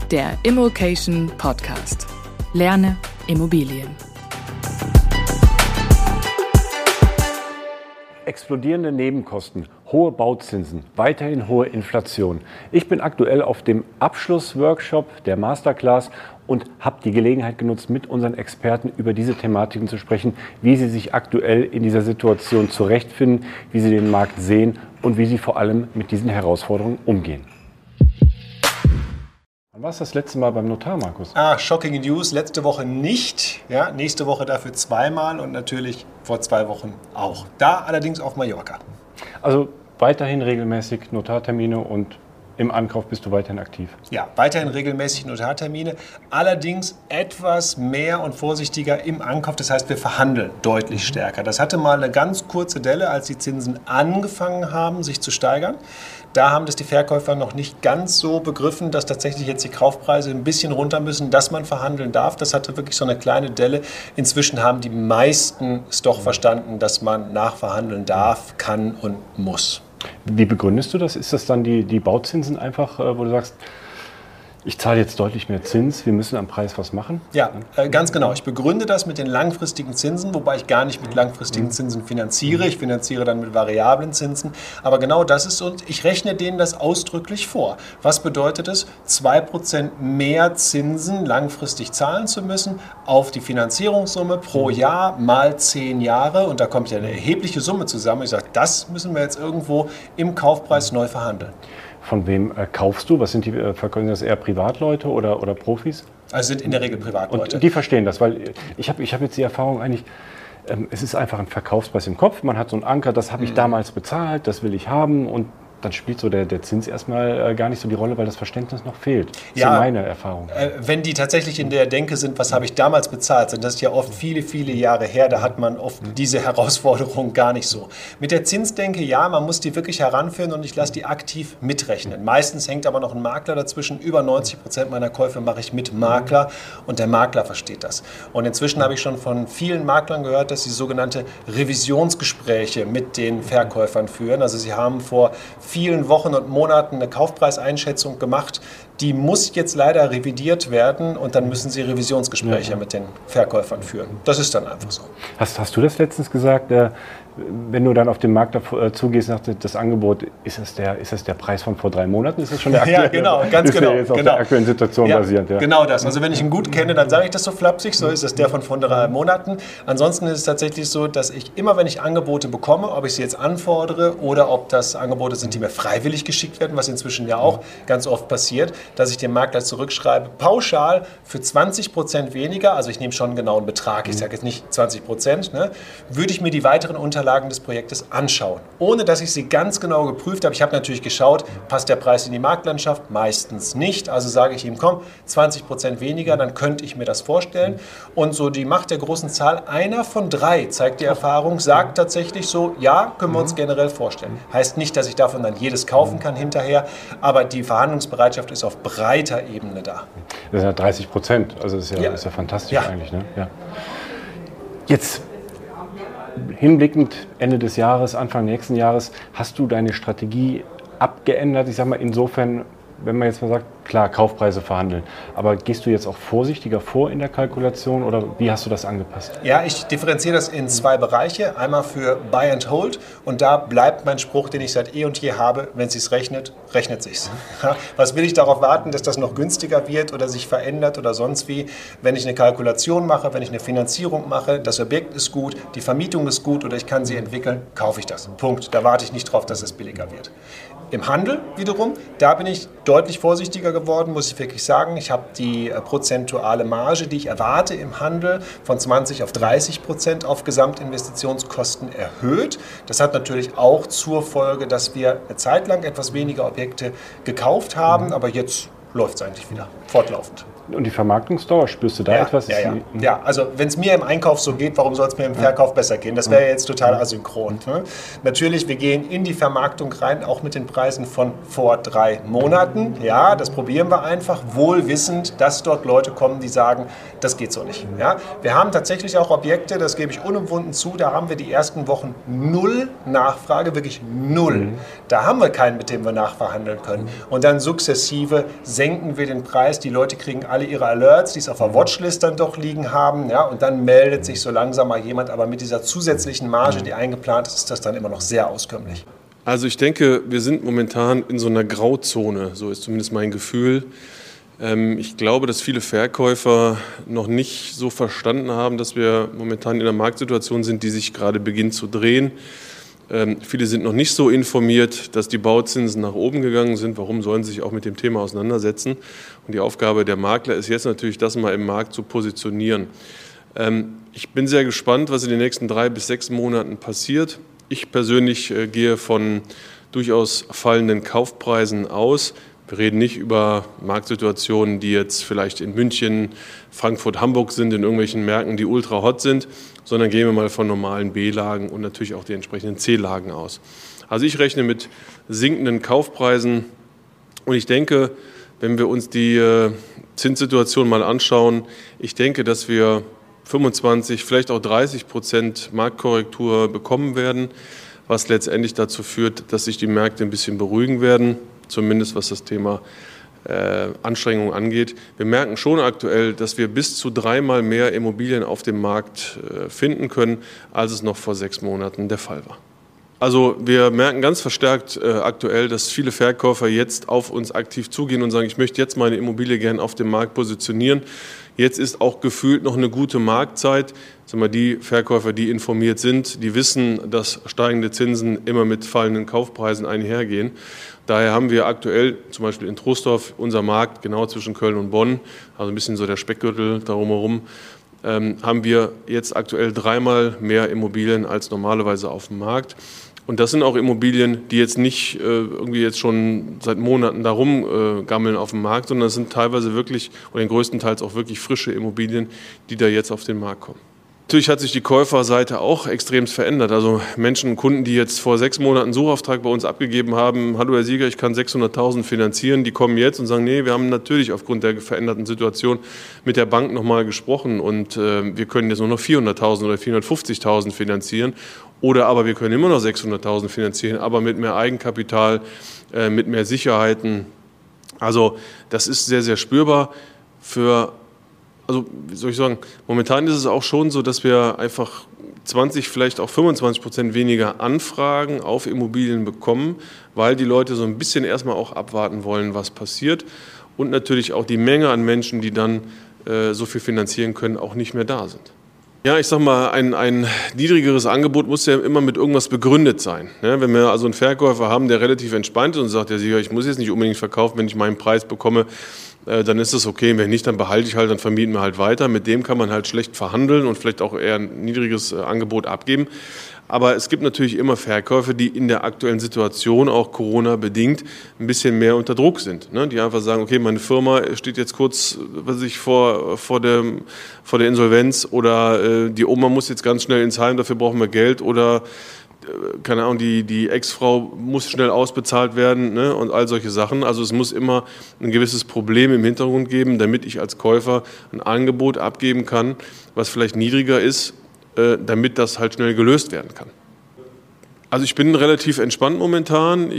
Der Immokation Podcast. Lerne Immobilien. Explodierende Nebenkosten, hohe Bauzinsen, weiterhin hohe Inflation. Ich bin aktuell auf dem Abschlussworkshop der Masterclass und habe die Gelegenheit genutzt, mit unseren Experten über diese Thematiken zu sprechen, wie sie sich aktuell in dieser Situation zurechtfinden, wie sie den Markt sehen und wie sie vor allem mit diesen Herausforderungen umgehen. Wann war es das letzte Mal beim Notar, Markus? Shocking News, letzte Woche nicht, ja, nächste Woche dafür zweimal und natürlich vor 2 Wochen auch. Da allerdings auf Mallorca. Also weiterhin regelmäßig Notartermine und im Ankauf bist du weiterhin aktiv? Ja, weiterhin regelmäßig Notartermine, allerdings etwas mehr und vorsichtiger im Ankauf. Das heißt, wir verhandeln deutlich stärker. Das hatte mal eine ganz kurze Delle, als die Zinsen angefangen haben, sich zu steigern. Da haben das die Verkäufer noch nicht ganz so begriffen, dass tatsächlich jetzt die Kaufpreise ein bisschen runter müssen, dass man verhandeln darf. Das hatte wirklich so eine kleine Delle. Inzwischen haben die meisten es doch verstanden, dass man nachverhandeln darf, kann und muss. Wie begründest du das? Ist das dann die Bauzinsen einfach, wo du sagst, ich zahle jetzt deutlich mehr Zins, wir müssen am Preis was machen? Ja, ganz genau. Ich begründe das mit den langfristigen Zinsen, wobei ich gar nicht mit langfristigen Zinsen finanziere. Ich finanziere dann mit variablen Zinsen. Aber genau das ist, und ich rechne denen das ausdrücklich vor. Was bedeutet es, 2% mehr Zinsen langfristig zahlen zu müssen auf die Finanzierungssumme pro Jahr mal 10 Jahre? Und da kommt ja eine erhebliche Summe zusammen. Ich sage, das müssen wir jetzt irgendwo im Kaufpreis neu verhandeln. Von wem kaufst du? Was sind die Verkäufer? Sind das eher Privatleute oder Profis? Also sind in der Regel Privatleute. Und die verstehen das, weil ich hab jetzt die Erfahrung eigentlich, es ist einfach ein Verkaufspreis im Kopf. Man hat so einen Anker, das habe ich damals bezahlt, das will ich haben, und dann spielt so der Zins erstmal gar nicht so die Rolle, weil das Verständnis noch fehlt. Das ist meine Erfahrung. Wenn die tatsächlich in der Denke sind, was habe ich damals bezahlt, sind das ja oft viele, viele Jahre her, da hat man oft diese Herausforderung gar nicht so. Mit der Zinsdenke, ja, man muss die wirklich heranführen und ich lasse die aktiv mitrechnen. Meistens hängt aber noch ein Makler dazwischen. Über 90% meiner Käufe mache ich mit Makler und der Makler versteht das. Und inzwischen habe ich schon von vielen Maklern gehört, dass sie sogenannte Revisionsgespräche mit den Verkäufern führen. Also sie haben vor vielen Wochen und Monaten eine Kaufpreiseinschätzung gemacht, die muss jetzt leider revidiert werden und dann müssen sie Revisionsgespräche mit den Verkäufern führen. Das ist dann einfach so. Hast du das letztens gesagt, wenn du dann auf den Markt zugehst nach das Angebot, ist das der Preis von vor 3 Monaten? Ist das schon der aktuelle? Ja, genau, ganz genau. Ist jetzt auf der aktuellen Situation basierend. Ja. Genau das. Also wenn ich ihn gut kenne, dann sage ich das so flapsig, so ist das der von vor 3 Monaten. Ansonsten ist es tatsächlich so, dass ich immer, wenn ich Angebote bekomme, ob ich sie jetzt anfordere oder ob das Angebote sind, die mir freiwillig geschickt werden, was inzwischen ja auch ganz oft passiert, dass ich dem Makler zurückschreibe, pauschal für 20% weniger, also ich nehme schon einen genauen Betrag, ich sage jetzt nicht 20%, ne, würde ich mir die weiteren Unterlagen des Projektes anschauen, ohne dass ich sie ganz genau geprüft habe. Ich habe natürlich geschaut, passt der Preis in die Marktlandschaft? Meistens nicht, also sage ich ihm, komm, 20% weniger, dann könnte ich mir das vorstellen. Und so die Macht der großen Zahl, einer von 3, zeigt die Erfahrung, sagt tatsächlich so, ja, können wir uns generell vorstellen. Heißt nicht, dass ich davon dann jedes kaufen kann hinterher, aber die Verhandlungsbereitschaft ist auf breiter Ebene da. Das sind ja 30%, also das ist ja fantastisch eigentlich. Ne? Ja. Jetzt hinblickend Ende des Jahres, Anfang nächsten Jahres, hast du deine Strategie abgeändert? Ich sage mal insofern, wenn man jetzt mal sagt, klar, Kaufpreise verhandeln, aber gehst du jetzt auch vorsichtiger vor in der Kalkulation oder wie hast du das angepasst? Ja, ich differenziere das in 2 Bereiche. Einmal für Buy and Hold und da bleibt mein Spruch, den ich seit eh und je habe, wenn es sich rechnet, rechnet sich's. Was will ich darauf warten, dass das noch günstiger wird oder sich verändert oder sonst wie? Wenn ich eine Kalkulation mache, wenn ich eine Finanzierung mache, das Objekt ist gut, die Vermietung ist gut oder ich kann sie entwickeln, kaufe ich das. Punkt. Da warte ich nicht drauf, dass es billiger wird. Im Handel wiederum, da bin ich deutlich vorsichtiger geworden, muss ich wirklich sagen. Ich habe die prozentuale Marge, die ich erwarte im Handel, von 20 auf 30% auf Gesamtinvestitionskosten erhöht. Das hat natürlich auch zur Folge, dass wir eine Zeit lang etwas weniger Objekte gekauft haben, aber jetzt läuft es eigentlich wieder fortlaufend. Und die Vermarktungsdauer, spürst du da etwas? Ja, also wenn es mir im Einkauf so geht, warum soll es mir im Verkauf besser gehen? Das wäre jetzt total asynchron. Ne? Natürlich, wir gehen in die Vermarktung rein, auch mit den Preisen von vor 3 Monaten. Ja, das probieren wir einfach, wohl wissend, dass dort Leute kommen, die sagen, das geht so nicht. Ja? Wir haben tatsächlich auch Objekte, das gebe ich unumwunden zu, da haben wir die ersten Wochen 0 Nachfrage, wirklich 0. Da haben wir keinen, mit dem wir nachverhandeln können. Und dann sukzessive senken wir den Preis. Die Leute kriegen alle ihre Alerts, die es auf der Watchlist dann doch liegen haben. Ja, und dann meldet sich so langsam mal jemand. Aber mit dieser zusätzlichen Marge, die eingeplant ist, ist das dann immer noch sehr auskömmlich. Also ich denke, wir sind momentan in so einer Grauzone. So ist zumindest mein Gefühl. Ich glaube, dass viele Verkäufer noch nicht so verstanden haben, dass wir momentan in einer Marktsituation sind, die sich gerade beginnt zu drehen. Viele sind noch nicht so informiert, dass die Bauzinsen nach oben gegangen sind. Warum sollen sie sich auch mit dem Thema auseinandersetzen? Und die Aufgabe der Makler ist jetzt natürlich, das mal im Markt zu positionieren. Ich bin sehr gespannt, was in den nächsten 3 bis 6 Monaten passiert. Ich persönlich gehe von durchaus fallenden Kaufpreisen aus. Wir reden nicht über Marktsituationen, die jetzt vielleicht in München, Frankfurt, Hamburg sind, in irgendwelchen Märkten, die ultra hot sind, sondern gehen wir mal von normalen B-Lagen und natürlich auch die entsprechenden C-Lagen aus. Also ich rechne mit sinkenden Kaufpreisen und ich denke, wenn wir uns die Zinssituation mal anschauen, ich denke, dass wir 25, vielleicht auch 30% Marktkorrektur bekommen werden, was letztendlich dazu führt, dass sich die Märkte ein bisschen beruhigen werden. Zumindest was das Thema Anstrengungen angeht. Wir merken schon aktuell, dass wir bis zu 3-mal mehr Immobilien auf dem Markt finden können, als es noch vor 6 Monaten der Fall war. Also wir merken ganz verstärkt aktuell, dass viele Verkäufer jetzt auf uns aktiv zugehen und sagen, ich möchte jetzt meine Immobilie gerne auf dem Markt positionieren. Jetzt ist auch gefühlt noch eine gute Marktzeit. Die Verkäufer, die informiert sind, die wissen, dass steigende Zinsen immer mit fallenden Kaufpreisen einhergehen. Daher haben wir aktuell, zum Beispiel in Troisdorf, unser Markt genau zwischen Köln und Bonn, also ein bisschen so der Speckgürtel darum herum, haben wir jetzt aktuell 3-mal mehr Immobilien als normalerweise auf dem Markt. Und das sind auch Immobilien, die jetzt nicht irgendwie jetzt schon seit Monaten darum gammeln auf dem Markt, sondern das sind teilweise wirklich, oder größtenteils auch wirklich frische Immobilien, die da jetzt auf den Markt kommen. Natürlich hat sich die Käuferseite auch extremst verändert. Also Menschen, Kunden, die jetzt vor 6 Monaten einen Suchauftrag bei uns abgegeben haben, hallo Herr Sieger, ich kann 600.000 finanzieren, die kommen jetzt und sagen, nee, wir haben natürlich aufgrund der veränderten Situation mit der Bank nochmal gesprochen und wir können jetzt nur noch 400.000 oder 450.000 finanzieren oder aber wir können immer noch 600.000 finanzieren, aber mit mehr Eigenkapital, mit mehr Sicherheiten. Also das ist sehr, sehr spürbar Also, wie soll ich sagen, momentan ist es auch schon so, dass wir einfach 20, vielleicht auch 25% weniger Anfragen auf Immobilien bekommen, weil die Leute so ein bisschen erstmal auch abwarten wollen, was passiert. Und natürlich auch die Menge an Menschen, die dann so viel finanzieren können, auch nicht mehr da sind. Ja, ich sag mal, ein niedrigeres Angebot muss ja immer mit irgendwas begründet sein. Wenn wir also einen Verkäufer haben, der relativ entspannt ist und sagt, ja, ich muss jetzt nicht unbedingt verkaufen, wenn ich meinen Preis bekomme, dann ist das okay. Wenn nicht, dann behalte ich halt, dann vermieten wir halt weiter. Mit dem kann man halt schlecht verhandeln und vielleicht auch eher ein niedriges Angebot abgeben. Aber es gibt natürlich immer Verkäufer, die in der aktuellen Situation, auch Corona-bedingt, ein bisschen mehr unter Druck sind. Die einfach sagen, okay, meine Firma steht jetzt kurz vor der Insolvenz oder die Oma muss jetzt ganz schnell ins Heim, dafür brauchen wir Geld oder keine Ahnung, die Ex-Frau muss schnell ausbezahlt werden, und all solche Sachen. Also es muss immer ein gewisses Problem im Hintergrund geben, damit ich als Käufer ein Angebot abgeben kann, was vielleicht niedriger ist, damit das halt schnell gelöst werden kann. Also ich bin relativ entspannt momentan.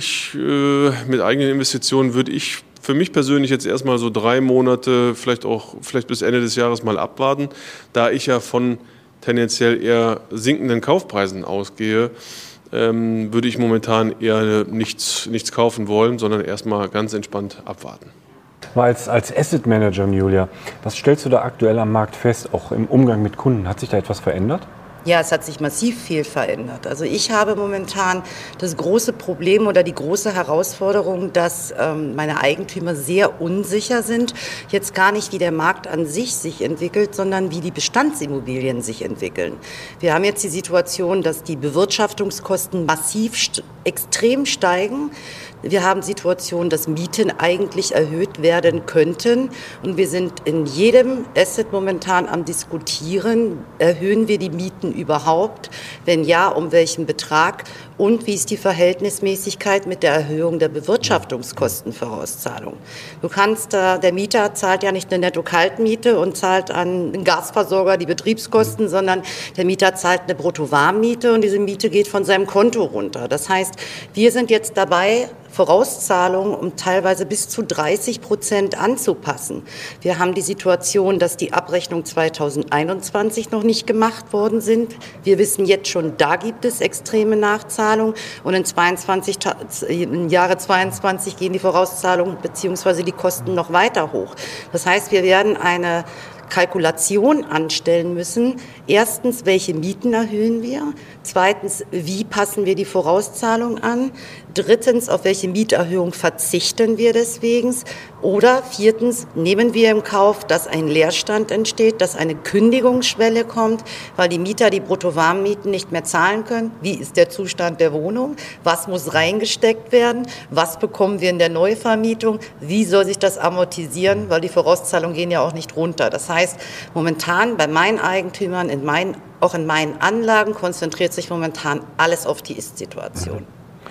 Mit eigenen Investitionen würde ich für mich persönlich jetzt erstmal so 3 Monate, vielleicht bis Ende des Jahres mal abwarten, da ich ja von tendenziell eher sinkenden Kaufpreisen ausgehe, würde ich momentan eher nichts kaufen wollen, sondern erstmal ganz entspannt abwarten. Als Asset Manager, Julia, was stellst du da aktuell am Markt fest, auch im Umgang mit Kunden? Hat sich da etwas verändert? Ja, es hat sich massiv viel verändert. Also ich habe momentan das große Problem oder die große Herausforderung, dass meine Eigentümer sehr unsicher sind. Jetzt gar nicht, wie der Markt an sich entwickelt, sondern wie die Bestandsimmobilien sich entwickeln. Wir haben jetzt die Situation, dass die Bewirtschaftungskosten massiv extrem steigen. Wir haben Situationen, dass Mieten eigentlich erhöht werden könnten. Und wir sind in jedem Asset momentan am Diskutieren, erhöhen wir die Mieten überhaupt? Wenn ja, um welchen Betrag? und wie ist die Verhältnismäßigkeit mit der Erhöhung der Bewirtschaftungskostenvorauszahlung. Du kannst, der Mieter zahlt ja nicht eine Netto-Kaltmiete und zahlt an den Gasversorger die Betriebskosten, sondern der Mieter zahlt eine Brutto-Warmmiete und diese Miete geht von seinem Konto runter. Das heißt, wir sind jetzt dabei, Vorauszahlungen um teilweise bis zu 30% anzupassen. Wir haben die Situation, dass die Abrechnung 2021 noch nicht gemacht worden sind. Wir wissen jetzt schon, da gibt es extreme Nachzahlungen und im Jahre 22 gehen die Vorauszahlungen bzw. die Kosten noch weiter hoch. Das heißt, wir werden eine Kalkulation anstellen müssen. Erstens, welche Mieten erhöhen wir? Zweitens, wie passen wir die Vorauszahlung an? Drittens, auf welche Mieterhöhung verzichten wir deswegen? Oder viertens, nehmen wir im Kauf, dass ein Leerstand entsteht, dass eine Kündigungsschwelle kommt, weil die Mieter die Brutto-Warmmieten nicht mehr zahlen können? Wie ist der Zustand der Wohnung? Was muss reingesteckt werden? Was bekommen wir in der Neuvermietung? Wie soll sich das amortisieren? Weil die Vorauszahlungen gehen ja auch nicht runter. Das heißt, momentan bei meinen Eigentümern, auch in meinen Anlagen, konzentriert sich momentan alles auf die Ist-Situation.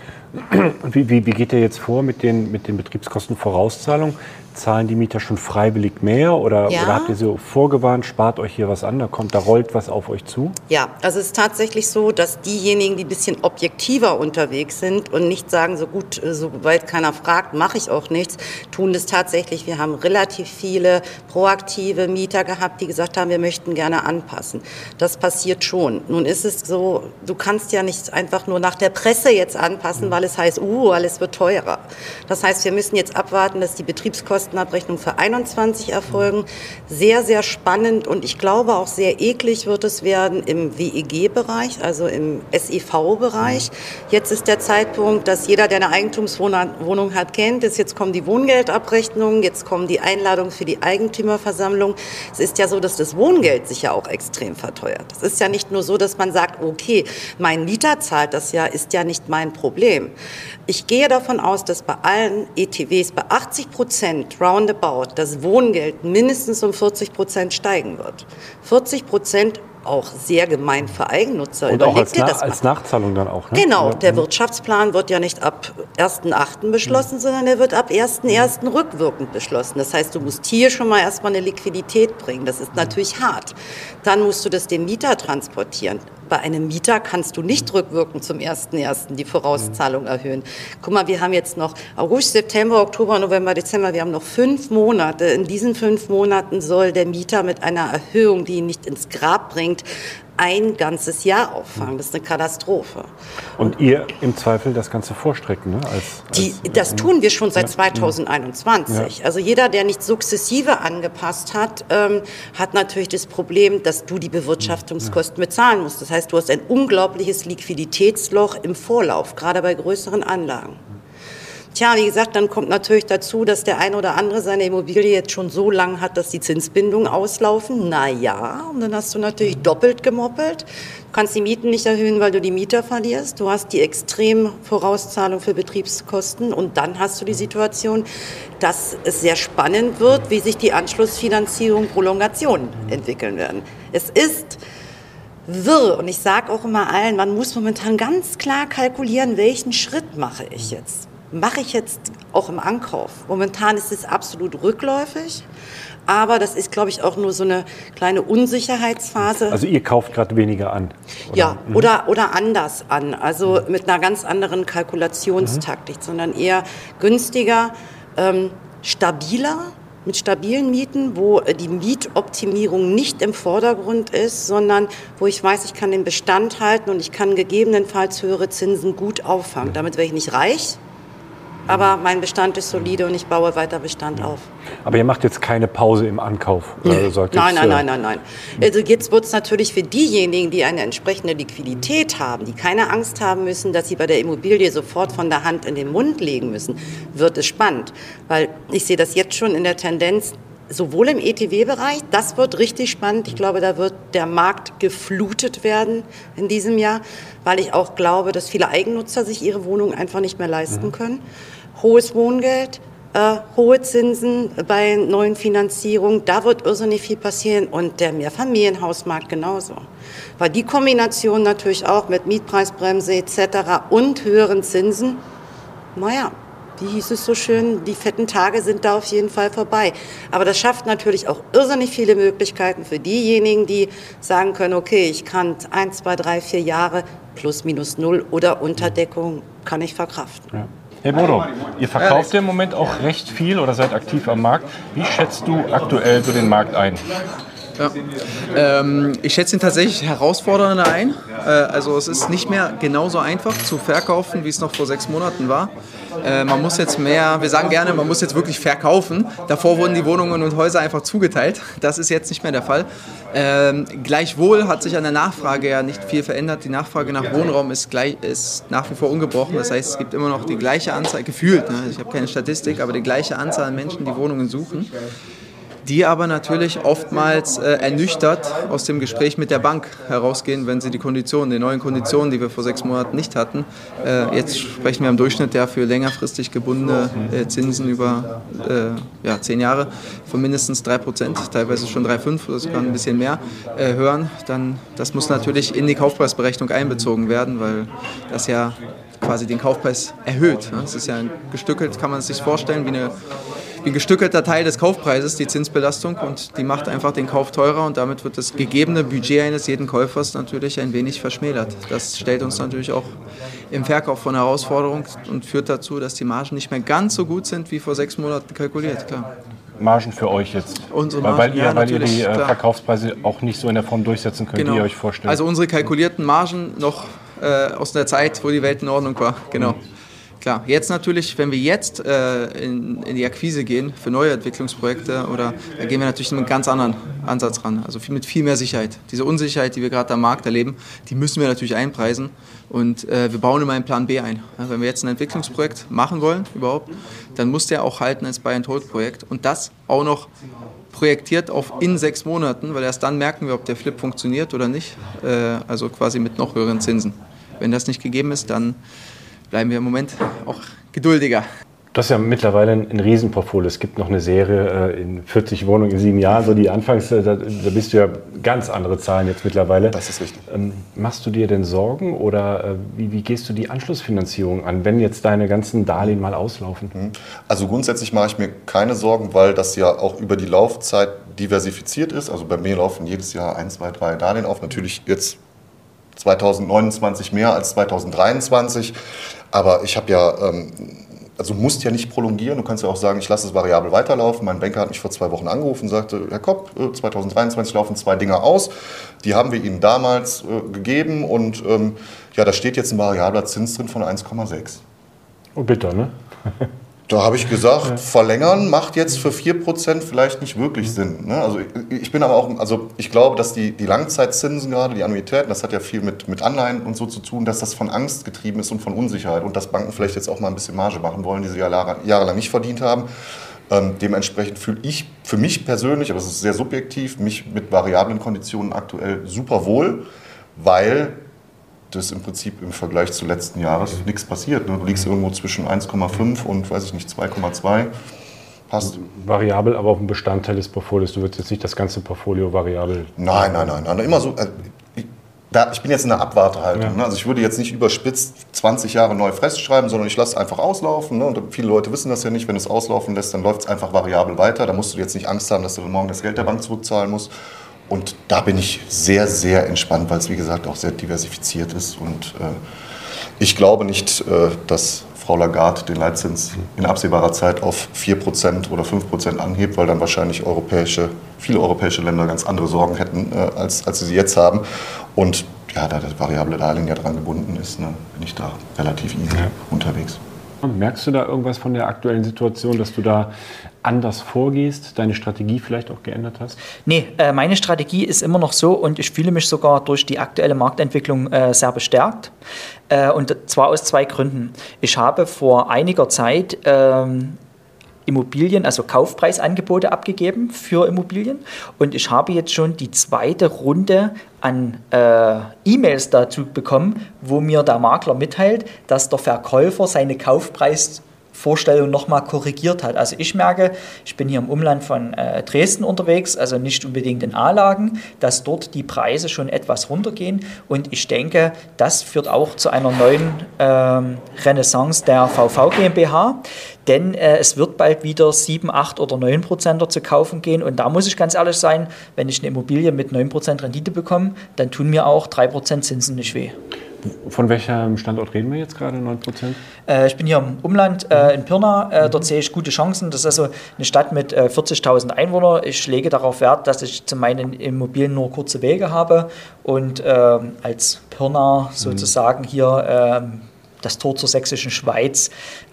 Und wie geht ihr jetzt vor mit den Betriebskostenvorauszahlungen? Zahlen die Mieter schon freiwillig mehr oder habt ihr so vorgewarnt, spart euch hier was an, da rollt was auf euch zu? Ja, also es ist tatsächlich so, dass diejenigen, die ein bisschen objektiver unterwegs sind und nicht sagen, so gut, sobald keiner fragt, mache ich auch nichts, tun das tatsächlich. Wir haben relativ viele proaktive Mieter gehabt, die gesagt haben, wir möchten gerne anpassen. Das passiert schon. Nun ist es so, du kannst ja nicht einfach nur nach der Presse jetzt anpassen, weil es heißt, alles wird teurer. Das heißt, wir müssen jetzt abwarten, dass die Betriebskostenabrechnung für 21 erfolgen. Sehr, sehr spannend und ich glaube auch sehr eklig wird es werden im WEG-Bereich, also im SEV-Bereich. Jetzt ist der Zeitpunkt, dass jeder, der eine Eigentumswohnung hat, kennt. Jetzt kommen die Wohngeldabrechnungen, jetzt kommen die Einladungen für die Eigentümerversammlung. Es ist ja so, dass das Wohngeld sich ja auch extrem verteuert. Es ist ja nicht nur so, dass man sagt, okay, mein Mieter zahlt das ja, ist ja nicht mein Problem. Ich gehe davon aus, dass bei allen ETWs bei 80% roundabout das Wohngeld mindestens um 40% steigen wird. 40% auch sehr gemein für Eigennutzer. Und auch als Nachzahlung dann auch, ne? Genau, der Wirtschaftsplan wird ja nicht ab 1.8. beschlossen, sondern er wird ab 1.1. rückwirkend beschlossen. Das heißt, du musst hier schon mal erstmal eine Liquidität bringen. Das ist natürlich hart. Dann musst du das dem Mieter transportieren. Bei einem Mieter kannst du nicht rückwirkend zum 1.1. die Vorauszahlung erhöhen. Guck mal, wir haben jetzt noch August, September, Oktober, November, Dezember. Wir haben noch 5 Monate. In diesen 5 Monaten soll der Mieter mit einer Erhöhung, die ihn nicht ins Grab bringt, ein ganzes Jahr auffangen. Das ist eine Katastrophe. Und ihr im Zweifel das Ganze vorstrecken, ne? Das tun wir schon seit 2021. Ja. Also jeder, der nicht sukzessive angepasst hat, hat natürlich das Problem, dass du die Bewirtschaftungskosten bezahlen musst. Das heißt, du hast ein unglaubliches Liquiditätsloch im Vorlauf, gerade bei größeren Anlagen. Tja, wie gesagt, dann kommt natürlich dazu, dass der eine oder andere seine Immobilie jetzt schon so lang hat, dass die Zinsbindungen auslaufen. Na und dann hast du natürlich doppelt gemoppelt. Du kannst die Mieten nicht erhöhen, weil du die Mieter verlierst. Du hast die extreme Vorauszahlung für Betriebskosten und dann hast du die Situation, dass es sehr spannend wird, wie sich die Anschlussfinanzierung, Prolongationen entwickeln werden. Es ist wirr und ich sage auch immer allen, man muss momentan ganz klar kalkulieren, welchen Schritt mache ich jetzt. Mache ich jetzt auch im Ankauf. Momentan ist es absolut rückläufig, aber das ist, glaube ich, auch nur so eine kleine Unsicherheitsphase. Also ihr kauft gerade weniger an? Oder? Ja, oder anders an, also mit einer ganz anderen Kalkulationstaktik, sondern eher günstiger, stabiler, mit stabilen Mieten, wo die Mietoptimierung nicht im Vordergrund ist, sondern wo ich weiß, ich kann den Bestand halten und ich kann gegebenenfalls höhere Zinsen gut auffangen. Damit wäre ich nicht reich. Aber mein Bestand ist solide und ich baue weiter Bestand auf. Aber ihr macht jetzt keine Pause im Ankauf? Nein. Also jetzt wird es natürlich für diejenigen, die eine entsprechende Liquidität haben, die keine Angst haben müssen, dass sie bei der Immobilie sofort von der Hand in den Mund legen müssen, wird es spannend. Weil ich sehe das jetzt schon in der Tendenz, sowohl im ETW-Bereich, das wird richtig spannend. Ich glaube, da wird der Markt geflutet werden in diesem Jahr, weil ich auch glaube, dass viele Eigennutzer sich ihre Wohnung einfach nicht mehr leisten können. Hohes Wohngeld, hohe Zinsen bei neuen Finanzierungen, da wird irrsinnig viel passieren und der Mehrfamilienhausmarkt genauso. Weil die Kombination natürlich auch mit Mietpreisbremse etc. und höheren Zinsen, naja, wie hieß es so schön, die fetten Tage sind da auf jeden Fall vorbei. Aber das schafft natürlich auch irrsinnig viele Möglichkeiten für diejenigen, die sagen können, okay, ich kann 1, 2, 3, 4 Jahre plus minus null oder Unterdeckung kann ich verkraften. Ja. Hey Bodo, ihr verkauft ja im Moment auch recht viel oder seid aktiv am Markt. Wie schätzt du aktuell so den Markt ein? Ja. Ich schätze ihn tatsächlich herausfordernder ein. Also es ist nicht mehr genauso einfach zu verkaufen, wie es noch vor 6 Monaten war. Man muss jetzt mehr, wir sagen gerne, man muss jetzt wirklich verkaufen. Davor wurden die Wohnungen und Häuser einfach zugeteilt. Das ist jetzt nicht mehr der Fall. Gleichwohl hat sich an der Nachfrage ja nicht viel verändert. Die Nachfrage nach Wohnraum ist nach wie vor ungebrochen. Das heißt, es gibt immer noch die gleiche Anzahl, gefühlt, ne? Ich habe keine Statistik, aber die gleiche Anzahl an Menschen, die Wohnungen suchen, die aber natürlich oftmals ernüchtert aus dem Gespräch mit der Bank herausgehen, wenn sie die neuen Konditionen, die wir vor 6 Monaten nicht hatten, jetzt sprechen wir im Durchschnitt ja für längerfristig gebundene Zinsen über 10 Jahre von mindestens 3%, teilweise schon 3,5 oder sogar ein bisschen mehr, hören, dann das muss natürlich in die Kaufpreisberechnung einbezogen werden, weil das ja quasi den Kaufpreis erhöht. Es ist ja gestückelt, kann man es sich vorstellen, wie ein gestückelter Teil des Kaufpreises, die Zinsbelastung, und die macht einfach den Kauf teurer und damit wird das gegebene Budget eines jeden Käufers natürlich ein wenig verschmälert. Das stellt uns natürlich auch im Verkauf vor eine Herausforderung und führt dazu, dass die Margen nicht mehr ganz so gut sind wie vor 6 Monaten kalkuliert, klar. Margen für euch jetzt? Unsere Margen, weil ihr die Verkaufspreise auch nicht so in der Form durchsetzen könnt, genau, die ihr euch vorstellt. Also unsere kalkulierten Margen noch aus der Zeit, wo die Welt in Ordnung war, genau. Klar, jetzt natürlich, wenn wir jetzt in die Akquise gehen für neue Entwicklungsprojekte, da gehen wir natürlich mit einem ganz anderen Ansatz ran, also mit viel mehr Sicherheit. Diese Unsicherheit, die wir gerade am Markt erleben, die müssen wir natürlich einpreisen und wir bauen immer einen Plan B ein. Ja, wenn wir jetzt ein Entwicklungsprojekt machen wollen überhaupt, dann muss der auch halten als Buy-and-Hold-Projekt und das auch noch projektiert auf in 6 Monaten, weil erst dann merken wir, ob der Flip funktioniert oder nicht, also quasi mit noch höheren Zinsen. Wenn das nicht gegeben ist, dann bleiben wir im Moment auch geduldiger. Das ist ja mittlerweile ein Riesenportfolio. Es gibt noch eine Serie in 40 Wohnungen in 7 Jahren. So die Anfangs, da bist du ja ganz andere Zahlen jetzt mittlerweile. Das ist richtig. Machst du dir denn Sorgen oder wie gehst du die Anschlussfinanzierung an, wenn jetzt deine ganzen Darlehen mal auslaufen? Also grundsätzlich mache ich mir keine Sorgen, weil das ja auch über die Laufzeit diversifiziert ist. Also bei mir laufen jedes Jahr 1, 2, 3 Darlehen auf. Natürlich jetzt 2029 mehr als 2023. Aber ich habe ja, also du musst ja nicht prolongieren. Du kannst ja auch sagen, ich lasse es variabel weiterlaufen. Mein Banker hat mich vor 2 Wochen angerufen und sagte, Herr Kopp, 2023 laufen 2 Dinger aus. Die haben wir Ihnen damals gegeben und da steht jetzt ein variabler Zins drin von 1,6. Oh, bitter, ne? Da habe ich gesagt, verlängern macht jetzt für 4% vielleicht nicht wirklich Sinn. Ne? Also ich bin aber auch, also ich glaube, dass die Langzeitzinsen gerade, die Annuitäten, das hat ja viel mit Anleihen und so zu tun, dass das von Angst getrieben ist und von Unsicherheit und dass Banken vielleicht jetzt auch mal ein bisschen Marge machen wollen, die sie jahrelang nicht verdient haben. Dementsprechend fühle ich für mich persönlich, aber es ist sehr subjektiv, mich mit variablen Konditionen aktuell super wohl, weil das im Prinzip im Vergleich zu letzten Jahres nichts passiert. Ne? Du liegst irgendwo zwischen 1,5 und, weiß ich nicht, 2,2. Passt. Variabel, aber auch ein Bestandteil des Portfolios. Du würdest jetzt nicht das ganze Portfolio variabel... Nein. Immer so, ich bin jetzt in der Abwartehaltung. Ja. Ne? Also ich würde jetzt nicht überspitzt 20 Jahre neu festschreiben, sondern ich lasse es einfach auslaufen. Ne? Und viele Leute wissen das ja nicht. Wenn du es auslaufen lässt, dann läuft es einfach variabel weiter. Da musst du jetzt nicht Angst haben, dass du dann morgen das Geld der Bank zurückzahlen musst. Und da bin ich sehr, sehr entspannt, weil es, wie gesagt, auch sehr diversifiziert ist. Und ich glaube nicht, dass Frau Lagarde den Leitzins in absehbarer Zeit auf 4% oder 5% anhebt, weil dann wahrscheinlich viele europäische Länder ganz andere Sorgen hätten, als sie jetzt haben. Und ja, da das variable Darlehen ja dran gebunden ist, ne, bin ich da relativ easy unterwegs. Merkst du da irgendwas von der aktuellen Situation, dass du da anders vorgehst, deine Strategie vielleicht auch geändert hast? Nee, meine Strategie ist immer noch so und ich fühle mich sogar durch die aktuelle Marktentwicklung sehr bestärkt. Und zwar aus 2 Gründen. Ich habe vor einiger Zeit Immobilien, also Kaufpreisangebote abgegeben für Immobilien und ich habe jetzt schon die 2. Runde an E-Mails dazu bekommen, wo mir der Makler mitteilt, dass der Verkäufer seine Kaufpreisvorstellungen Vorstellung nochmal korrigiert hat. Also ich merke, ich bin hier im Umland von Dresden unterwegs, also nicht unbedingt in A-Lagen, dass dort die Preise schon etwas runtergehen und ich denke, das führt auch zu einer neuen Renaissance der VV GmbH, denn es wird bald wieder 7, 8 oder 9% zu kaufen gehen und da muss ich ganz ehrlich sein, wenn ich eine Immobilie mit 9% Rendite bekomme, dann tun mir auch 3% Zinsen nicht weh. Von welchem Standort reden wir jetzt gerade, 9%? Ich bin hier im Umland in Pirna, dort sehe ich gute Chancen. Das ist also eine Stadt mit 40.000 Einwohnern. Ich lege darauf Wert, dass ich zu meinen Immobilien nur kurze Wege habe und als Pirna sozusagen hier das Tor zur sächsischen Schweiz,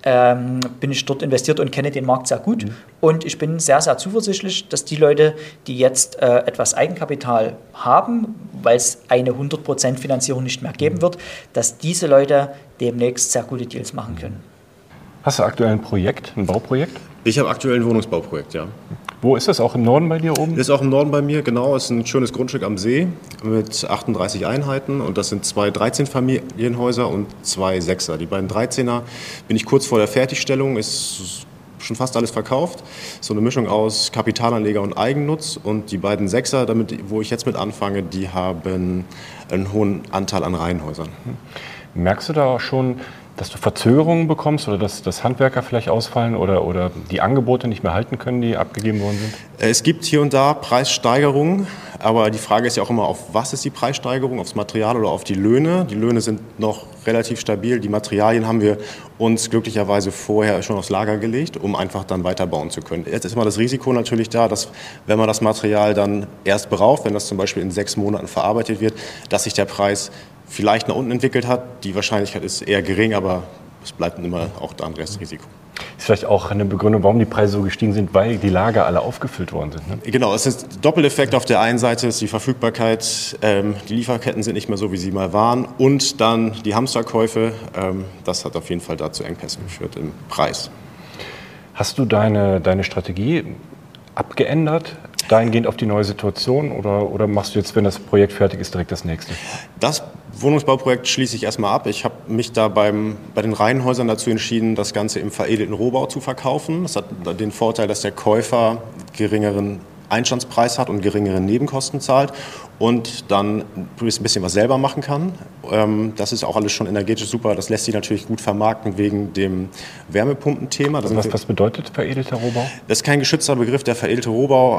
bin ich dort investiert und kenne den Markt sehr gut. Und ich bin sehr, sehr zuversichtlich, dass die Leute, die jetzt etwas Eigenkapital haben, weil es eine 100% Finanzierung nicht mehr geben wird, dass diese Leute demnächst sehr gute Deals machen können. Hast du aktuell ein Projekt, ein Bauprojekt? Ich habe aktuell ein Wohnungsbauprojekt, ja. Wo ist das? Auch im Norden bei dir oben? Das ist auch im Norden bei mir, genau. Es ist ein schönes Grundstück am See mit 38 Einheiten und das sind 2 13-Familienhäuser und 2 6er. Die beiden 13er bin ich kurz vor der Fertigstellung, ist schon fast alles verkauft. So eine Mischung aus Kapitalanleger und Eigennutz und die beiden 6er, wo ich jetzt mit anfange, die haben einen hohen Anteil an Reihenhäusern. Merkst du da schon, dass du Verzögerungen bekommst oder dass Handwerker vielleicht ausfallen oder die Angebote nicht mehr halten können, die abgegeben worden sind? Es gibt hier und da Preissteigerungen, aber die Frage ist ja auch immer, auf was ist die Preissteigerung, aufs Material oder auf die Löhne? Die Löhne sind noch relativ stabil, die Materialien haben wir uns glücklicherweise vorher schon aufs Lager gelegt, um einfach dann weiterbauen zu können. Jetzt ist immer das Risiko natürlich da, dass wenn man das Material dann erst braucht, wenn das zum Beispiel in 6 Monaten verarbeitet wird, dass sich der Preis vielleicht nach unten entwickelt hat. Die Wahrscheinlichkeit ist eher gering, aber es bleibt immer auch da ein Restrisiko. Ist vielleicht auch eine Begründung, warum die Preise so gestiegen sind, weil die Lager alle aufgefüllt worden sind. Ne? Genau, es ist Doppeleffekt. Auf der einen Seite ist die Verfügbarkeit, die Lieferketten sind nicht mehr so, wie sie mal waren. Und dann die Hamsterkäufe, das hat auf jeden Fall dazu Engpässen geführt im Preis. Hast du deine Strategie abgeändert, dahingehend auf die neue Situation oder machst du jetzt, wenn das Projekt fertig ist, direkt das nächste? Das Wohnungsbauprojekt schließe ich erstmal ab. Ich habe mich da bei den Reihenhäusern dazu entschieden, das Ganze im veredelten Rohbau zu verkaufen. Das hat den Vorteil, dass der Käufer geringeren Einstandspreis hat und geringere Nebenkosten zahlt und dann ein bisschen was selber machen kann. Das ist auch alles schon energetisch super. Das lässt sich natürlich gut vermarkten wegen dem Wärmepumpenthema. Was bedeutet veredelter Rohbau? Das ist kein geschützter Begriff. Der veredelte Rohbau,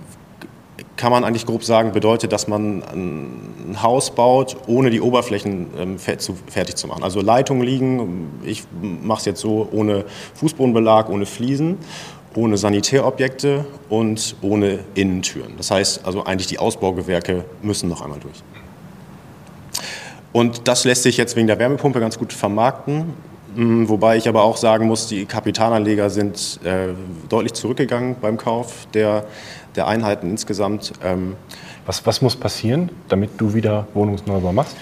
kann man eigentlich grob sagen, bedeutet, dass man ein Haus baut, ohne die Oberflächen fertig zu machen. Also Leitungen liegen, ich mache es jetzt so, ohne Fußbodenbelag, ohne Fliesen, ohne Sanitärobjekte und ohne Innentüren. Das heißt, also eigentlich die Ausbaugewerke müssen noch einmal durch. Und das lässt sich jetzt wegen der Wärmepumpe ganz gut vermarkten. Wobei ich aber auch sagen muss, die Kapitalanleger sind deutlich zurückgegangen beim Kauf der Einheiten insgesamt. Was muss passieren, damit du wieder Wohnungsneubau machst?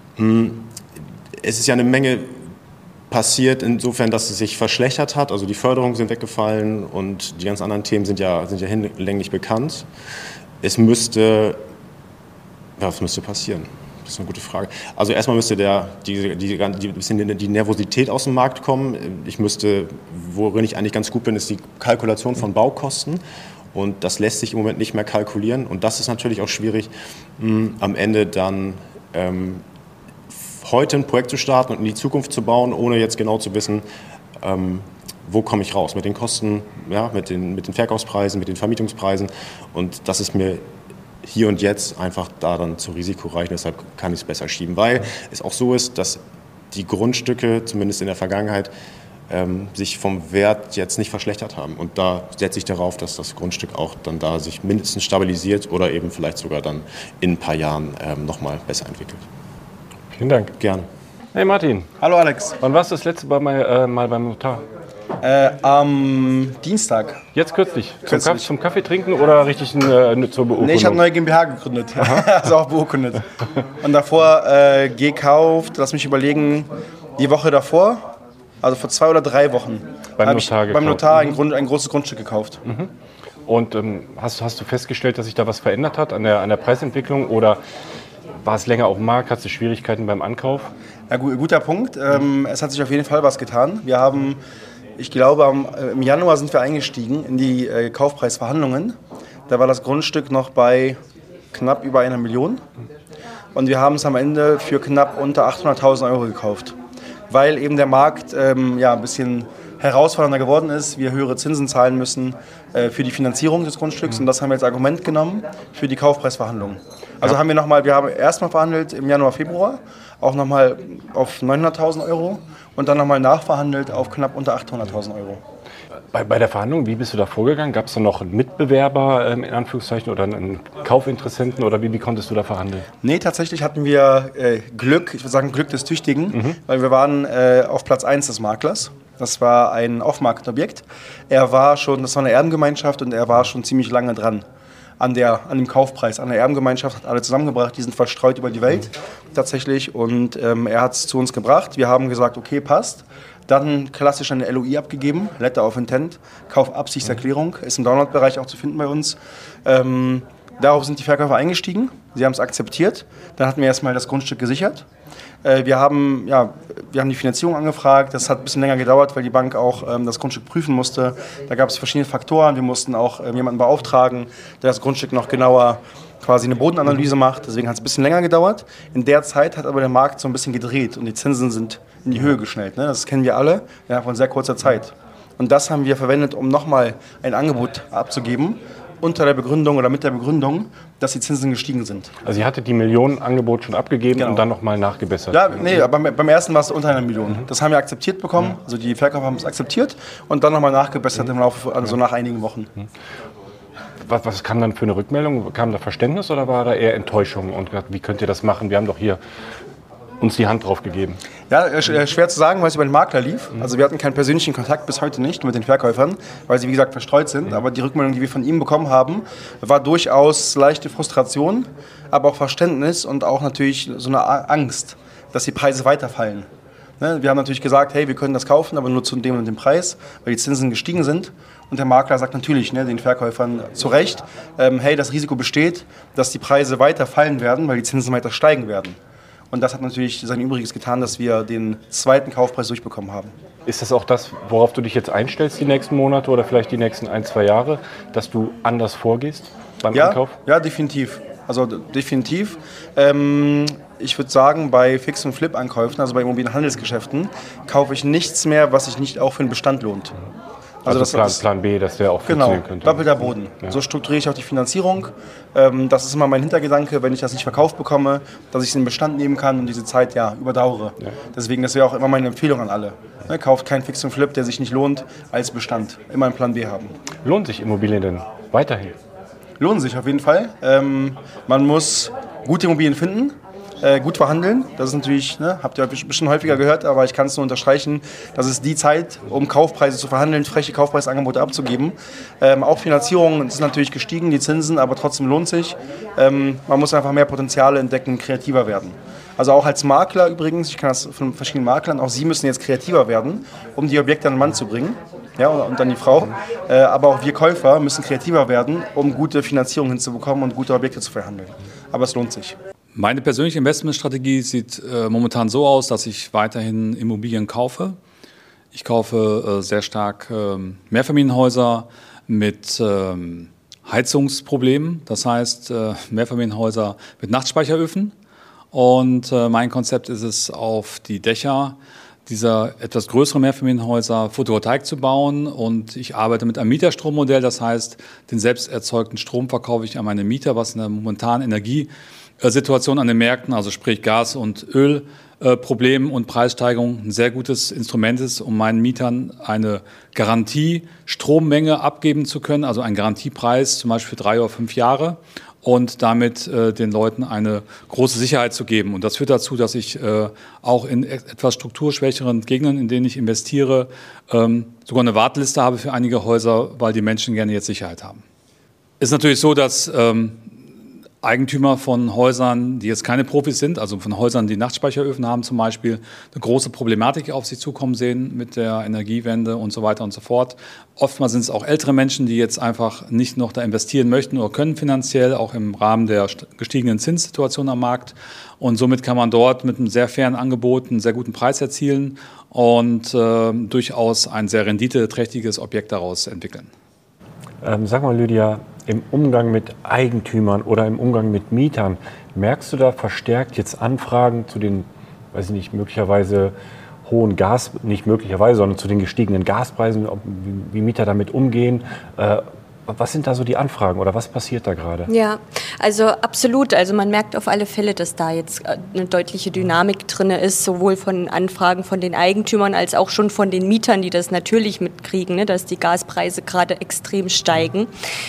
Es ist ja eine Menge passiert, insofern, dass es sich verschlechtert hat. Also die Förderungen sind weggefallen und die ganz anderen Themen sind ja hinlänglich bekannt. Was müsste passieren? Das ist eine gute Frage. Also erstmal müsste die Nervosität aus dem Markt kommen. Worin ich eigentlich ganz gut bin, ist die Kalkulation von Baukosten. Und das lässt sich im Moment nicht mehr kalkulieren. Und das ist natürlich auch schwierig, am Ende dann heute ein Projekt zu starten und in die Zukunft zu bauen, ohne jetzt genau zu wissen, wo komme ich raus mit den Kosten, ja, mit den Verkaufspreisen, mit den Vermietungspreisen. Und das ist mir hier und jetzt einfach da dann zu risikoreich, deshalb kann ich es besser schieben, weil es auch so ist, dass die Grundstücke, zumindest in der Vergangenheit, sich vom Wert jetzt nicht verschlechtert haben. Und da setze ich darauf, dass das Grundstück auch dann da sich mindestens stabilisiert oder eben vielleicht sogar dann in ein paar Jahren nochmal besser entwickelt. Vielen Dank. Gerne. Hey Martin. Hallo Alex. Wann warst du das letzte Mal beim Notar? Am Dienstag. Jetzt kürzlich? Zum Kaffee trinken oder richtig zur Beurkundung? Nee, ich habe eine neue GmbH gegründet. Also auch beurkundet. Und davor gekauft, lass mich überlegen, die Woche davor, also vor 2 oder 3 Wochen, beim Notar ein großes Grundstück gekauft. Mhm. Und hast du festgestellt, dass sich da was verändert hat an der Preisentwicklung oder war es länger auf dem Markt? Hast du Schwierigkeiten beim Ankauf? Ja, guter Punkt. Es hat sich auf jeden Fall was getan. Wir haben Ich glaube, im Januar sind wir eingestiegen in die Kaufpreisverhandlungen. Da war das Grundstück noch bei knapp über 1 Million. Und wir haben es am Ende für knapp unter 800.000 Euro gekauft. Weil eben der Markt ein bisschen herausfordernder geworden ist. Wir höhere Zinsen zahlen müssen für die Finanzierung des Grundstücks. Und das haben wir als Argument genommen für die Kaufpreisverhandlungen. Also haben wir haben erstmal verhandelt im Januar, Februar, auch nochmal auf 900.000 Euro und dann nochmal nachverhandelt auf knapp unter 800.000 Euro. Bei der Verhandlung, wie bist du da vorgegangen? Gab es da noch einen Mitbewerber in Anführungszeichen oder einen Kaufinteressenten oder wie konntest du da verhandeln? Nee, tatsächlich hatten wir Glück, ich würde sagen Glück des Tüchtigen, weil wir waren auf Platz 1 des Maklers. Das war ein Off-Market-Objekt. Das war eine Erbengemeinschaft und er war schon ziemlich lange dran an dem Kaufpreis. An der Erbengemeinschaft hat alle zusammengebracht, die sind verstreut über die Welt tatsächlich und er hat es zu uns gebracht. Wir haben gesagt, okay, passt. Dann klassisch eine LOI abgegeben, Letter of Intent, Kaufabsichtserklärung, ist im Download-Bereich auch zu finden bei uns. Darauf sind die Verkäufer eingestiegen, sie haben es akzeptiert. Dann hatten wir erstmal das Grundstück gesichert. Wir haben die Finanzierung angefragt, das hat ein bisschen länger gedauert, weil die Bank auch das Grundstück prüfen musste. Da gab es verschiedene Faktoren, wir mussten auch jemanden beauftragen, der das Grundstück noch genauer quasi eine Bodenanalyse macht, deswegen hat es ein bisschen länger gedauert. In der Zeit hat aber der Markt so ein bisschen gedreht und die Zinsen sind in die Höhe geschnellt. Ne? Das kennen wir alle innerhalb von sehr kurzer Zeit. Und das haben wir verwendet, um nochmal ein Angebot abzugeben, unter der Begründung oder mit der Begründung, dass die Zinsen gestiegen sind. Also ihr hattet die Millionenangebot schon abgegeben und dann nochmal nachgebessert? Ja, nee, aber beim ersten war es unter 1 Million. Das haben wir akzeptiert bekommen, also die Verkäufer haben es akzeptiert und dann nochmal nachgebessert im Laufe, also nach einigen Wochen. Was kam dann für eine Rückmeldung? Kam da Verständnis oder war da eher Enttäuschung? Und wie könnt ihr das machen? Wir haben doch hier uns die Hand drauf gegeben. Ja, schwer zu sagen, weil es über den Makler lief. Also wir hatten keinen persönlichen Kontakt bis heute nicht mit den Verkäufern, weil sie wie gesagt verstreut sind. Aber die Rückmeldung, die wir von ihm bekommen haben, war durchaus leichte Frustration, aber auch Verständnis und auch natürlich so eine Angst, dass die Preise weiterfallen. Wir haben natürlich gesagt, hey, wir können das kaufen, aber nur zu dem und dem Preis, weil die Zinsen gestiegen sind. Und der Makler sagt natürlich den Verkäufern zu Recht, hey, das Risiko besteht, dass die Preise weiter fallen werden, weil die Zinsen weiter steigen werden. Und das hat natürlich sein Übriges getan, dass wir den zweiten Kaufpreis durchbekommen haben. Ist das auch das, worauf du dich jetzt einstellst die nächsten Monate oder vielleicht die nächsten 1-2 Jahre, dass du anders vorgehst beim Ankauf? Ja, definitiv. Also definitiv. Ich würde sagen, bei Fix- und Flip-Ankäufen, also bei Immobilienhandelsgeschäften, kaufe ich nichts mehr, was sich nicht auch für den Bestand lohnt. Also Plan B, dass der auch funktionieren könnte. Genau, doppelter Boden. Ja. So strukturiere ich auch die Finanzierung. Das ist immer mein Hintergedanke, wenn ich das nicht verkauft bekomme, dass ich es in den Bestand nehmen kann und diese Zeit überdauere. Ja. Deswegen, das wäre auch immer meine Empfehlung an alle. Kauft keinen Fix und Flip, der sich nicht lohnt, als Bestand. Immer einen Plan B haben. Lohnt sich Immobilien denn weiterhin? Lohnt sich auf jeden Fall. Man muss gute Immobilien finden. Gut verhandeln, das ist natürlich, habt ihr bestimmt häufiger gehört, aber ich kann es nur unterstreichen, das ist die Zeit, um Kaufpreise zu verhandeln, freche Kaufpreisangebote abzugeben. Auch Finanzierung ist natürlich gestiegen, die Zinsen, aber trotzdem lohnt sich. Man muss einfach mehr Potenziale entdecken, kreativer werden. Also auch als Makler übrigens, ich kann das von verschiedenen Maklern, auch Sie müssen jetzt kreativer werden, um die Objekte an den Mann zu bringen. Ja, und dann die Frau. Aber auch wir Käufer müssen kreativer werden, um gute Finanzierung hinzubekommen und gute Objekte zu verhandeln. Aber es lohnt sich. Meine persönliche Investmentstrategie sieht momentan so aus, dass ich weiterhin Immobilien kaufe. Ich kaufe sehr stark Mehrfamilienhäuser mit Heizungsproblemen, das heißt Mehrfamilienhäuser mit Nachtspeicheröfen. Und mein Konzept ist es, auf die Dächer dieser etwas größeren Mehrfamilienhäuser Photovoltaik zu bauen. Und ich arbeite mit einem Mieterstrommodell, das heißt, den selbst erzeugten Strom verkaufe ich an meine Mieter, was in der momentanen Energiesituation an den Märkten, also sprich Gas- und Ölproblemen und Preissteigerungen, ein sehr gutes Instrument ist, um meinen Mietern eine Garantie-Strommenge abgeben zu können, also einen Garantiepreis zum Beispiel für 3 oder 5 Jahre und damit den Leuten eine große Sicherheit zu geben. Und das führt dazu, dass ich auch in etwas strukturschwächeren Gegenden, in denen ich investiere, sogar eine Warteliste habe für einige Häuser, weil die Menschen gerne jetzt Sicherheit haben. Ist natürlich so, dass Eigentümer von Häusern, die jetzt keine Profis sind, also von Häusern, die Nachtspeicheröfen haben zum Beispiel, eine große Problematik auf sich zukommen sehen mit der Energiewende und so weiter und so fort. Oftmals sind es auch ältere Menschen, die jetzt einfach nicht noch da investieren möchten oder können finanziell, auch im Rahmen der gestiegenen Zinssituation am Markt. Und somit kann man dort mit einem sehr fairen Angebot einen sehr guten Preis erzielen und durchaus ein sehr renditeträchtiges Objekt daraus entwickeln. Sag mal, Lydia, im Umgang mit Eigentümern oder im Umgang mit Mietern, merkst du da verstärkt jetzt Anfragen zu den, weiß ich nicht, möglicherweise hohen nicht möglicherweise, sondern zu den gestiegenen Gaspreisen, wie Mieter damit umgehen? Was sind da so die Anfragen oder was passiert da gerade? Ja, also absolut. Also man merkt auf alle Fälle, dass da jetzt eine deutliche Dynamik drin ist, sowohl von Anfragen von den Eigentümern als auch schon von den Mietern, die das natürlich mitkriegen, ne, dass die Gaspreise gerade extrem steigen.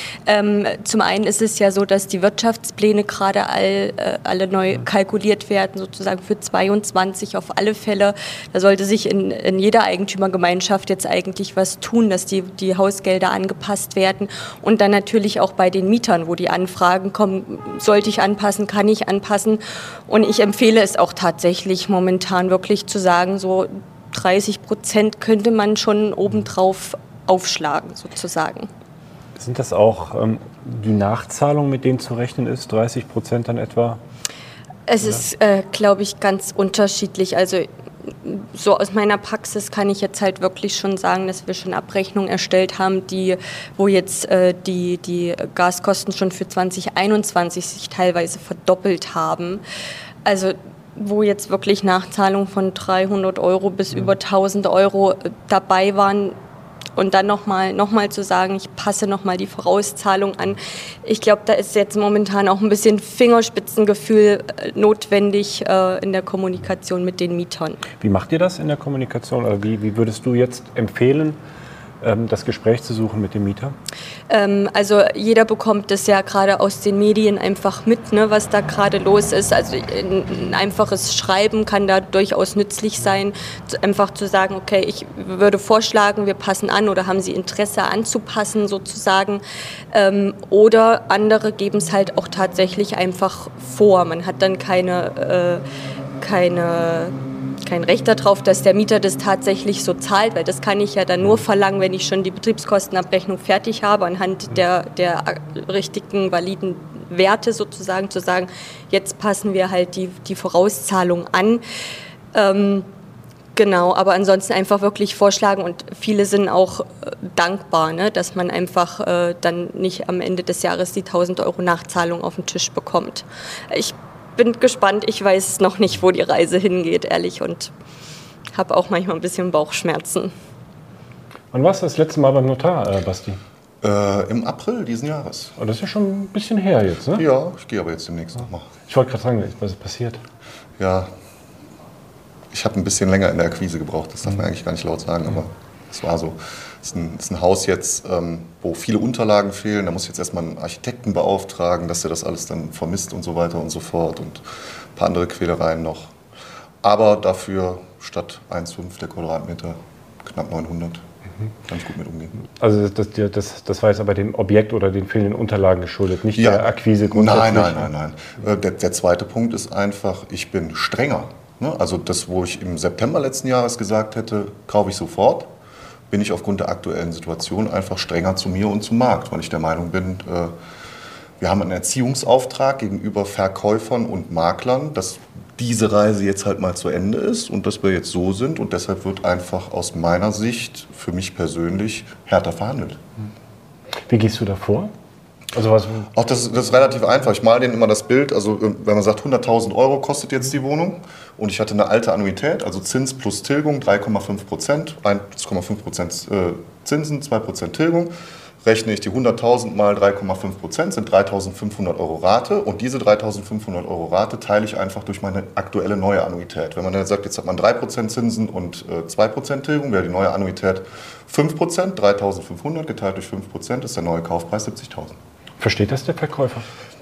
Zum einen ist es ja so, dass die Wirtschaftspläne gerade alle neu kalkuliert werden, sozusagen für 22 auf alle Fälle. Da sollte sich in jeder Eigentümergemeinschaft jetzt eigentlich was tun, dass die Hausgelder angepasst werden. Und dann natürlich auch bei den Mietern, wo die Anfragen kommen, sollte ich anpassen, kann ich anpassen. Und ich empfehle es auch tatsächlich momentan wirklich zu sagen, so 30% könnte man schon obendrauf aufschlagen sozusagen. Sind das auch die Nachzahlung, mit denen zu rechnen ist, 30% dann etwa? Es ist, glaube ich, ganz unterschiedlich. Also so aus meiner Praxis kann ich jetzt halt wirklich schon sagen, dass wir schon Abrechnungen erstellt haben, wo jetzt die Gaskosten schon für 2021 sich teilweise verdoppelt haben. Also wo jetzt wirklich Nachzahlungen von 300 € bis über 1.000 € dabei waren. Und dann nochmal zu sagen, ich passe nochmal die Vorauszahlung an. Ich glaube, da ist jetzt momentan auch ein bisschen Fingerspitzengefühl notwendig in der Kommunikation mit den Mietern. Wie macht ihr das in der Kommunikation? Oder wie würdest du jetzt empfehlen, das Gespräch zu suchen mit dem Mieter? Also jeder bekommt das ja gerade aus den Medien einfach mit, ne, was da gerade los ist. Also ein einfaches Schreiben kann da durchaus nützlich sein, einfach zu sagen, okay, ich würde vorschlagen, wir passen an oder haben Sie Interesse anzupassen sozusagen. Oder andere geben es halt auch tatsächlich einfach vor. Man hat dann kein Recht darauf, dass der Mieter das tatsächlich so zahlt, weil das kann ich ja dann nur verlangen, wenn ich schon die Betriebskostenabrechnung fertig habe, anhand der richtigen, validen Werte sozusagen, zu sagen, jetzt passen wir halt die Vorauszahlung an. Genau, aber ansonsten einfach wirklich vorschlagen und viele sind auch dankbar, ne, dass man einfach dann nicht am Ende des Jahres die 1.000 € Nachzahlung auf den Tisch bekommt. Ich bin gespannt, ich weiß noch nicht, wo die Reise hingeht, ehrlich, und habe auch manchmal ein bisschen Bauchschmerzen. Wann warst du das letzte Mal beim Notar, Basti? Im April diesen Jahres. Oh, das ist ja schon ein bisschen her jetzt, ne? Ja, ich gehe aber jetzt demnächst nochmal. Ich wollte gerade sagen, was ist passiert? Ja, ich habe ein bisschen länger in der Akquise gebraucht, das darf man eigentlich gar nicht laut sagen, aber es war so. Es ist ein Haus jetzt, wo viele Unterlagen fehlen. Da muss ich jetzt erstmal einen Architekten beauftragen, dass er das alles dann vermisst und so weiter und so fort. Und ein paar andere Quälereien noch. Aber dafür statt 1,5 der Quadratmeter knapp 900. Kann ich gut mit umgehen. Also das war jetzt aber dem Objekt oder den fehlenden Unterlagen geschuldet, nicht der Akquise grundsätzlich? Nein. Der zweite Punkt ist einfach, ich bin strenger. Ne? Also das, wo ich im September letzten Jahres gesagt hätte, kaufe ich sofort, bin ich aufgrund der aktuellen Situation einfach strenger zu mir und zum Markt, weil ich der Meinung bin, wir haben einen Erziehungsauftrag gegenüber Verkäufern und Maklern, dass diese Reise jetzt halt mal zu Ende ist und dass wir jetzt so sind und deshalb wird einfach aus meiner Sicht für mich persönlich härter verhandelt. Wie gehst du da vor? Also Auch das ist relativ einfach. Ich male denen immer das Bild. Also wenn man sagt, 100.000 € kostet jetzt die Wohnung und ich hatte eine alte Annuität, also Zins plus Tilgung 3,5%, 1,5% Zinsen, 2% Tilgung, rechne ich die 100.000 mal 3,5%, sind 3.500 € Rate und diese 3.500 € Rate teile ich einfach durch meine aktuelle neue Annuität. Wenn man dann sagt, jetzt hat man 3% Zinsen und 2% Tilgung, wäre die neue Annuität 5%, 3.500 geteilt durch 5% ist der neue Kaufpreis 70.000. Versteht das der Verkäufer?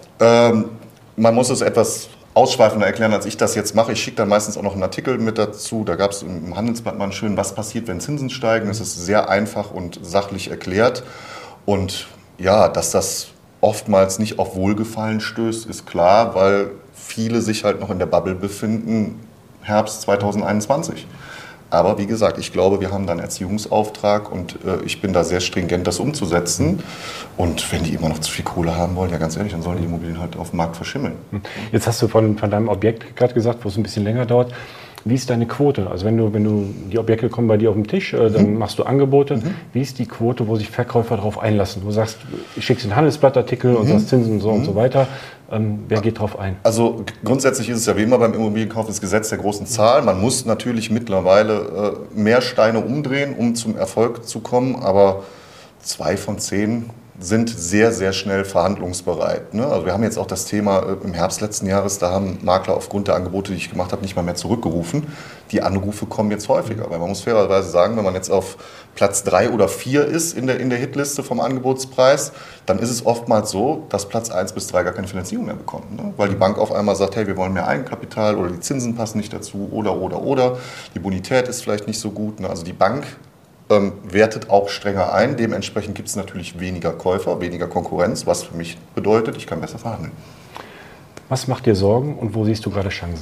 Man muss es etwas ausschweifender erklären, als ich das jetzt mache. Ich schicke dann meistens auch noch einen Artikel mit dazu. Da gab es im Handelsblatt mal schön, was passiert, wenn Zinsen steigen. Das ist sehr einfach und sachlich erklärt. Und ja, dass das oftmals nicht auf Wohlgefallen stößt, ist klar, weil viele sich halt noch in der Bubble befinden, Herbst 2021. Aber wie gesagt, ich glaube, wir haben da einen Erziehungsauftrag und ich bin da sehr stringent, das umzusetzen. Und wenn die immer noch zu viel Kohle haben wollen, ja ganz ehrlich, dann sollen die Immobilien halt auf dem Markt verschimmeln. Jetzt hast du von deinem Objekt gerade gesagt, wo es ein bisschen länger dauert. Wie ist deine Quote? Also wenn du die Objekte kommen bei dir auf den Tisch, dann machst du Angebote. Wie ist die Quote, wo sich Verkäufer darauf einlassen? Du sagst, ich schicke einen Handelsblattartikel und sagst Zinsen und so weiter. Wer geht darauf ein? Also grundsätzlich ist es ja wie immer beim Immobilienkauf das Gesetz der großen Zahl. Man muss natürlich mittlerweile mehr Steine umdrehen, um zum Erfolg zu kommen. Aber 2 von 10 sind sehr, sehr schnell verhandlungsbereit. Ne? Also wir haben jetzt auch das Thema im Herbst letzten Jahres, da haben Makler aufgrund der Angebote, die ich gemacht habe, nicht mal mehr zurückgerufen. Die Anrufe kommen jetzt häufiger, weil man muss fairerweise sagen, wenn man jetzt auf Platz 3 oder 4 ist in der Hitliste vom Angebotspreis, dann ist es oftmals so, dass Platz 1 bis 3 gar keine Finanzierung mehr bekommt. Ne? Weil die Bank auf einmal sagt, hey, wir wollen mehr Eigenkapital oder die Zinsen passen nicht dazu oder. Die Bonität ist vielleicht nicht so gut. Ne? Also die Bank wertet auch strenger ein. Dementsprechend gibt es natürlich weniger Käufer, weniger Konkurrenz, was für mich bedeutet, ich kann besser verhandeln. Was macht dir Sorgen und wo siehst du gerade Chancen?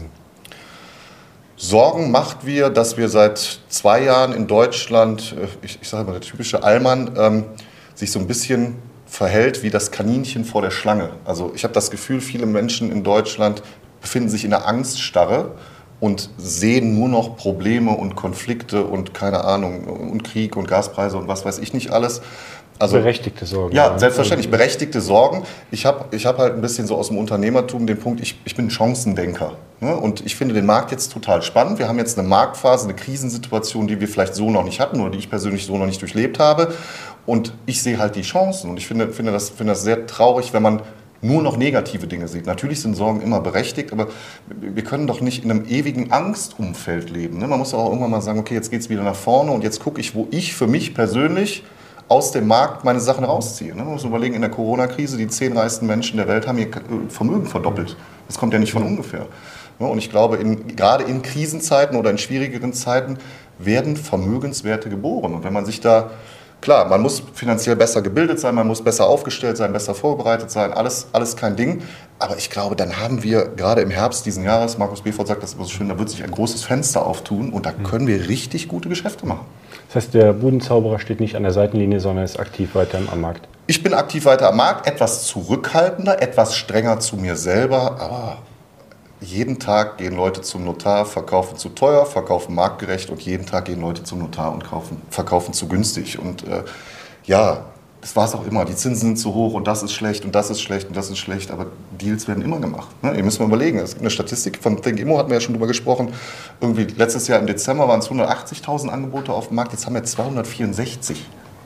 Sorgen macht mir, dass wir seit 2 Jahren in Deutschland, ich sage mal der typische Allmann, sich so ein bisschen verhält wie das Kaninchen vor der Schlange. Also ich habe das Gefühl, viele Menschen in Deutschland befinden sich in einer Angststarre und sehen nur noch Probleme und Konflikte und keine Ahnung und Krieg und Gaspreise und was weiß ich nicht alles. Also, berechtigte Sorgen. Ja, selbstverständlich, berechtigte Sorgen. Ich hab halt ein bisschen so aus dem Unternehmertum den Punkt, ich bin Chancendenker. Ne? Und ich finde den Markt jetzt total spannend. Wir haben jetzt eine Marktphase, eine Krisensituation, die wir vielleicht so noch nicht hatten oder die ich persönlich so noch nicht durchlebt habe. Und ich sehe halt die Chancen. Und ich finde das sehr traurig, wenn man nur noch negative Dinge sieht. Natürlich sind Sorgen immer berechtigt, aber wir können doch nicht in einem ewigen Angstumfeld leben. Ne? Man muss auch irgendwann mal sagen, okay, jetzt geht es wieder nach vorne und jetzt gucke ich, wo ich für mich persönlich aus dem Markt meine Sachen rausziehe. Man muss überlegen, in der Corona-Krise, die 10 reichsten Menschen der Welt haben ihr Vermögen verdoppelt. Das kommt ja nicht von ungefähr. Und ich glaube, gerade in Krisenzeiten oder in schwierigeren Zeiten werden Vermögenswerte geboren. Und wenn man sich da, klar, man muss finanziell besser gebildet sein, man muss besser aufgestellt sein, besser vorbereitet sein, alles kein Ding. Aber ich glaube, dann haben wir gerade im Herbst diesen Jahres, Markus Befort sagt das immer so schön, da wird sich ein großes Fenster auftun und da können wir richtig gute Geschäfte machen. Das heißt, der Budenzauberer steht nicht an der Seitenlinie, sondern ist aktiv weiter am Markt. Ich bin aktiv weiter am Markt, etwas zurückhaltender, etwas strenger zu mir selber, aber jeden Tag gehen Leute zum Notar, verkaufen zu teuer, verkaufen marktgerecht und jeden Tag gehen Leute zum Notar und verkaufen zu günstig. Und ja, das war es auch immer. Die Zinsen sind zu hoch und das ist schlecht und das ist schlecht und das ist schlecht, aber Deals werden immer gemacht. Ne? Ihr müsst mal überlegen, es gibt eine Statistik von Think Immo, hatten wir ja schon drüber gesprochen. Irgendwie letztes Jahr im Dezember waren es 180.000 Angebote auf dem Markt, jetzt haben wir 264.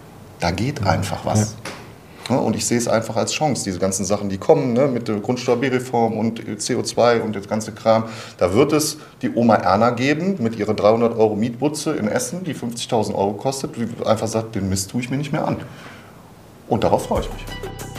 Da geht einfach was. Ja. Und ich sehe es einfach als Chance, diese ganzen Sachen, die kommen, ne, mit der Grundsteuer-B-Reform und CO2 und das ganze Kram. Da wird es die Oma Erna geben mit ihrer 300 € Mietbutze in Essen, die 50.000 € kostet, die einfach sagt, den Mist tue ich mir nicht mehr an. Und darauf freue ich mich.